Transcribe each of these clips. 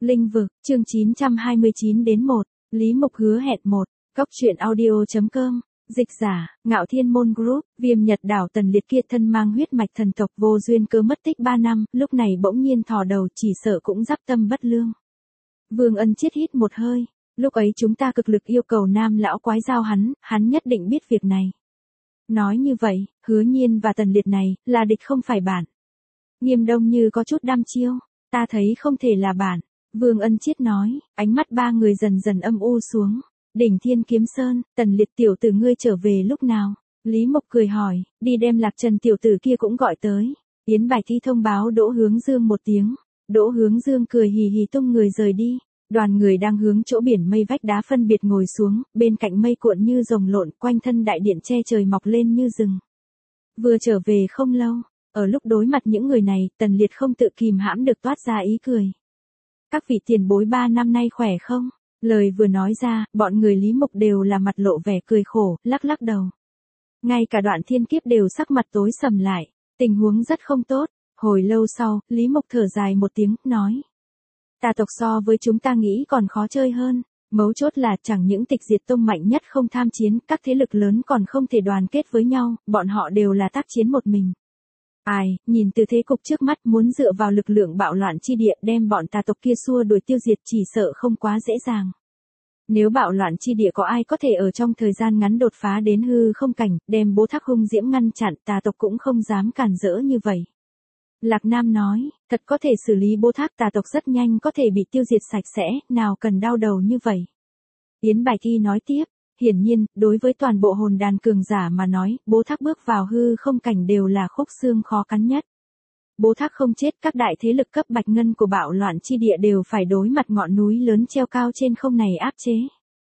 Linh vực, chương 929 đến 1, Lý Mục hứa hẹn 1, Cốc truyện audio.com, dịch giả, Ngạo Thiên Môn Group, Viêm Nhật đảo Tần Liệt kia thân mang huyết mạch thần tộc vô duyên cớ mất tích 3 năm, lúc này bỗng nhiên thò đầu chỉ sợ cũng dắp tâm bất lương. Vương Ân Chiết hít một hơi, lúc ấy chúng ta cực lực yêu cầu nam lão quái giao hắn nhất định biết việc này. Nói như vậy, Hứa Nhiên và Tần Liệt này, là địch không phải bạn. Nghiêm Đông như có chút đăm chiêu, ta thấy không thể là bạn. Vương Ân Chiết nói, ánh mắt ba người dần dần âm u xuống. Đỉnh Thiên Kiếm Sơn, Tần Liệt tiểu tử ngươi trở về lúc nào? Lý Mộc cười hỏi, đi đem Lạc Trần tiểu tử kia cũng gọi tới. Yến Bài Thi thông báo Đỗ Hướng Dương một tiếng. Đỗ Hướng Dương cười hì hì tung người rời đi. Đoàn người đang hướng chỗ biển mây vách đá phân biệt ngồi xuống, bên cạnh mây cuộn như rồng lộn, quanh thân đại điện che trời mọc lên như rừng. Vừa trở về không lâu, ở lúc đối mặt những người này, Tần Liệt không tự kìm hãm được toát ra ý cười. Các vị tiền bối 3 năm nay khỏe không? Lời vừa nói ra, bọn người Lý Mục đều là mặt lộ vẻ cười khổ, lắc lắc đầu. Ngay cả Đoạn Thiên Kiếp đều sắc mặt tối sầm lại, tình huống rất không tốt. Hồi lâu sau, Lý Mục thở dài một tiếng, nói. Tà tộc so với chúng ta nghĩ còn khó chơi hơn, mấu chốt là chẳng những Tịch Diệt Tông mạnh nhất không tham chiến, các thế lực lớn còn không thể đoàn kết với nhau, bọn họ đều là tác chiến một mình. Ai, nhìn từ thế cục trước mắt muốn dựa vào lực lượng bạo loạn chi địa đem bọn tà tộc kia xua đuổi tiêu diệt chỉ sợ không quá dễ dàng. Nếu bạo loạn chi địa có ai có thể ở trong thời gian ngắn đột phá đến hư không cảnh, đem Bố Thác hung diễm ngăn chặn, tà tộc cũng không dám cản rỡ như vậy. Lạc Nam nói, thật có thể xử lý Bố Thác, tà tộc rất nhanh có thể bị tiêu diệt sạch sẽ, nào cần đau đầu như vậy. Yến Bài Thi nói tiếp, hiển nhiên, đối với toàn bộ hồn đàn cường giả mà nói, Bố Thác bước vào hư không cảnh đều là khúc xương khó cắn nhất. Bố Thác không chết, các đại thế lực cấp bạch ngân của bạo loạn chi địa đều phải đối mặt ngọn núi lớn treo cao trên không này áp chế.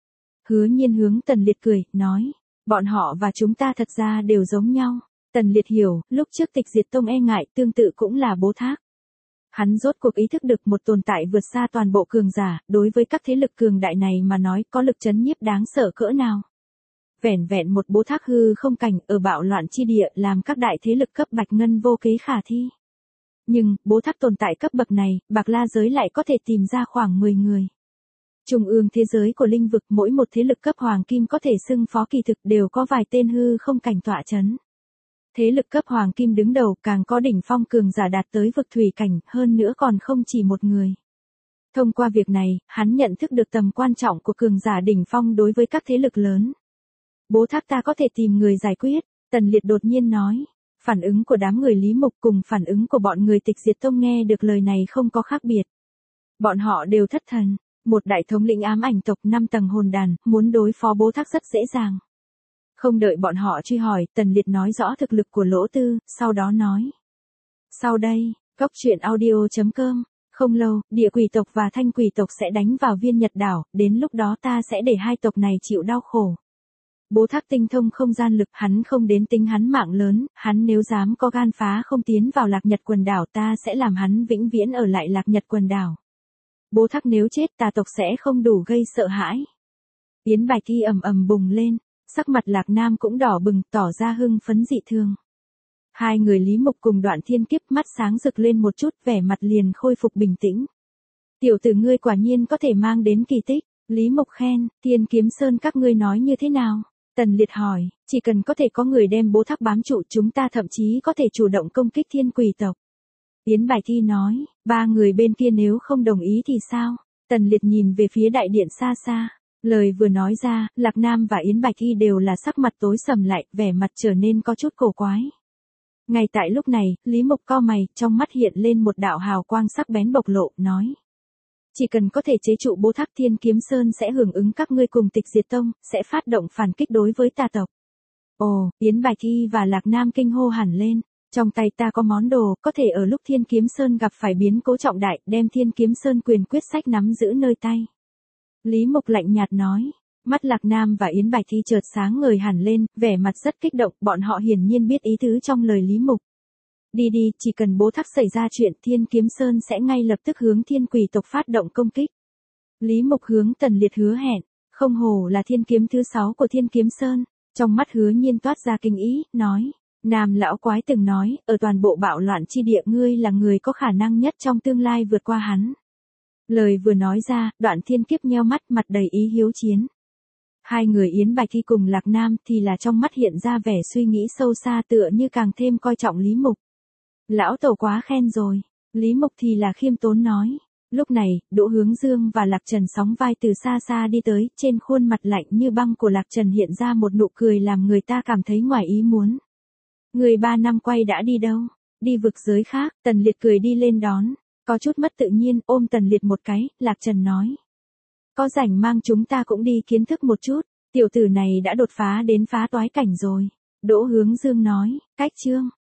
Hứa Nhiên hướng Tần Liệt cười, nói, bọn họ và chúng ta thật ra đều giống nhau. Tần Liệt hiểu, lúc trước Tịch Diệt Tông e ngại tương tự cũng là Bố Thác. Hắn rốt cuộc ý thức được một tồn tại vượt xa toàn bộ cường giả, đối với các thế lực cường đại này mà nói có lực chấn nhiếp đáng sợ cỡ nào. Vẻn vẹn một Bố Thác hư không cảnh ở bạo loạn chi địa làm các đại thế lực cấp bạch ngân vô kế khả thi. Nhưng, Bố Thác tồn tại cấp bậc này, Bạc La giới lại có thể tìm ra khoảng 10 người. Trung ương thế giới của linh vực mỗi một thế lực cấp hoàng kim có thể xưng phó kỳ thực đều có vài tên hư không cảnh tọa chấn. Thế lực cấp hoàng kim đứng đầu càng có đỉnh phong cường giả đạt tới vực thủy cảnh, hơn nữa còn không chỉ một người. Thông qua việc này, hắn nhận thức được tầm quan trọng của cường giả đỉnh phong đối với các thế lực lớn. Bố Thác ta có thể tìm người giải quyết, Tần Liệt đột nhiên nói. Phản ứng của đám người Lý Mục cùng phản ứng của bọn người Tịch Diệt Tông nghe được lời này không có khác biệt. Bọn họ đều thất thần, một đại thống lĩnh ám ảnh tộc 5 tầng hồn đàn, muốn đối phó Bố Thác rất dễ dàng. Không đợi bọn họ truy hỏi, Tần Liệt nói rõ thực lực của Lỗ Tư, sau đó nói. Sau đây, Cốc truyện audio.com, không lâu, địa quỷ tộc và thanh quỷ tộc sẽ đánh vào Viên Nhật đảo, đến lúc đó ta sẽ để hai tộc này chịu đau khổ. Bố Thác tinh thông không gian lực, hắn không đến tính hắn mạng lớn, hắn nếu dám có gan phá không tiến vào Lạc Nhật quần đảo ta sẽ làm hắn vĩnh viễn ở lại Lạc Nhật quần đảo. Bố Thác nếu chết tà tộc sẽ không đủ gây sợ hãi. Yến Bài Thi ầm ầm bùng lên, sắc mặt Lạc Nam cũng đỏ bừng, tỏ ra hưng phấn dị thường. Hai người Lý Mục cùng Đoạn Thiên Kiếp mắt sáng rực lên một chút, vẻ mặt liền khôi phục bình tĩnh. Tiểu tử ngươi quả nhiên có thể mang đến kỳ tích. Lý Mục khen, Thiên Kiếm Sơn các ngươi nói như thế nào? Tần Liệt hỏi, chỉ cần có thể có người đem Bố Thác bám trụ chúng ta thậm chí có thể chủ động công kích thiên quỷ tộc. Yến Bài Thi nói, 3 người bên kia nếu không đồng ý thì sao? Tần Liệt nhìn về phía đại điện xa xa. Lời vừa nói ra, Lạc Nam và Yến Bài Thi đều là sắc mặt tối sầm lại, vẻ mặt trở nên có chút cổ quái. Ngay tại lúc này, Lý Mục cau mày, trong mắt hiện lên một đạo hào quang sắc bén bộc lộ, nói. Chỉ cần có thể chế trụ Bố Thác, Thiên Kiếm Sơn sẽ hưởng ứng các ngươi cùng Tịch Diệt Tông, sẽ phát động phản kích đối với tà tộc. Ồ, Yến Bài Thi và Lạc Nam kinh hô hẳn lên, trong tay ta có món đồ, có thể ở lúc Thiên Kiếm Sơn gặp phải biến cố trọng đại, đem Thiên Kiếm Sơn quyền quyết sách nắm giữ nơi tay. Lý Mục lạnh nhạt nói, mắt Lạc Nam và Yến Bài Thi chợt sáng ngời hẳn lên, vẻ mặt rất kích động, bọn họ hiển nhiên biết ý tứ trong lời Lý Mục. Đi đi, chỉ cần Bố Thác xảy ra chuyện Thiên Kiếm Sơn sẽ ngay lập tức hướng thiên quỷ tộc phát động công kích. Lý Mục hướng Tần Liệt hứa hẹn, không hổ là thiên kiếm thứ 6 của Thiên Kiếm Sơn, trong mắt Hứa Nhiên toát ra kinh ý, nói, Nam lão quái từng nói, ở toàn bộ bạo loạn chi địa ngươi là người có khả năng nhất trong tương lai vượt qua hắn. Lời vừa nói ra, Đoạn Thiên Kiếp nheo mắt, mặt đầy ý hiếu chiến. Hai người Yến Bạch Thi cùng Lạc Nam thì là trong mắt hiện ra vẻ suy nghĩ sâu xa, tựa như càng thêm coi trọng Lý Mục. Lão tổ quá khen rồi. Lý Mục thì là khiêm tốn nói. Lúc này, Đỗ Hướng Dương và Lạc Trần sóng vai từ xa xa đi tới, trên khuôn mặt lạnh như băng của Lạc Trần hiện ra một nụ cười làm người ta cảm thấy ngoài ý muốn. Người 3 năm quay đã đi đâu? Đi vực giới khác. Tần Liệt cười đi lên đón. Có chút mất tự nhiên, ôm Tần Liệt một cái, Lạc Trần nói. Có rảnh mang chúng ta cũng đi kiến thức một chút. Tiểu tử này đã đột phá đến phá toái cảnh rồi. Đỗ Hướng Dương nói. Cách chương.